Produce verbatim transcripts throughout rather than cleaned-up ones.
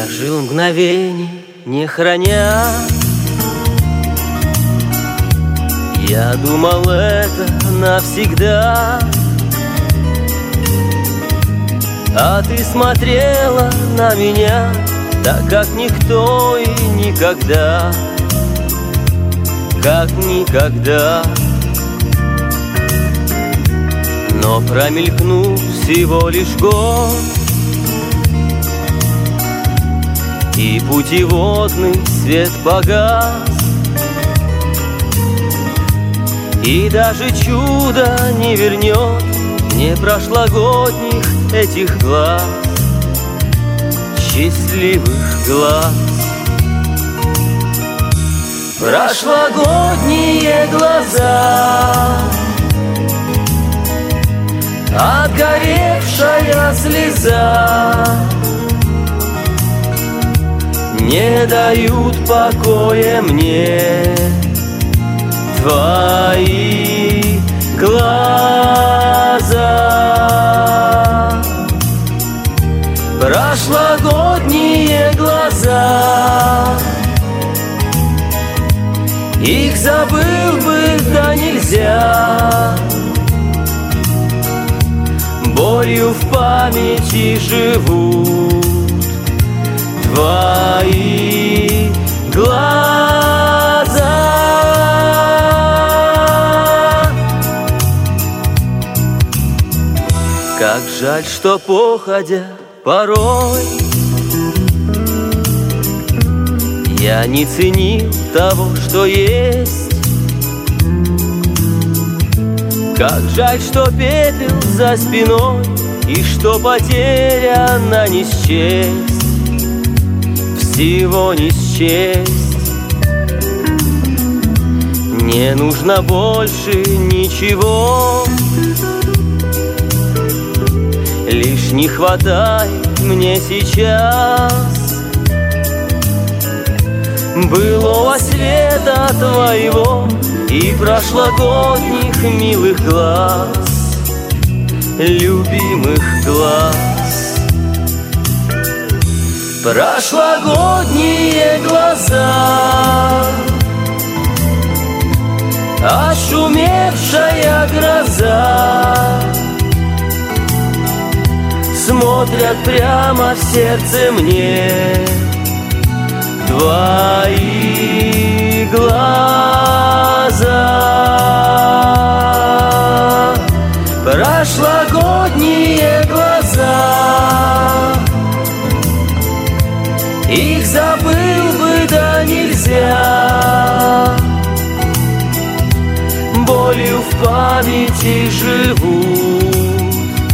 Я жил мгновений, не храня. Я думал, это навсегда. А ты смотрела на меня так, как никто и никогда, как никогда. Но промелькнул всего лишь год, и путеводный свет погас, и даже чудо не вернет мне прошлогодних этих глаз, счастливых глаз. Прошлогодние глаза, отгоревшая слеза, не дают покоя мне твои глаза. Прошлогодние глаза, их забыл бы, да нельзя. Болью в памяти живут твои глаза. Как жаль, что походя порой я не ценил того, что есть. Как жаль, что пепел за спиной, и что потеряна не счесть, всего не счесть. Не нужно больше ничего, лишь не хватает мне сейчас былого света твоего и прошлогодних милых глаз, любимых глаз. Прошлогодние глаза, ошумевшая гроза, смотрят прямо в сердце мне твои глаза. Прошлогодние глаза, их забыл бы, да нельзя. Болью в памяти живут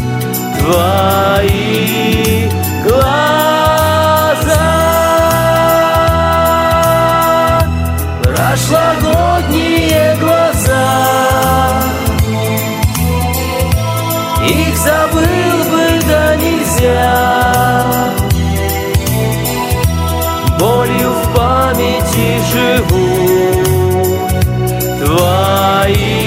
твои глаза. Прошлогодние глаза, их забыл бы, да нельзя. Болью в памяти живут твои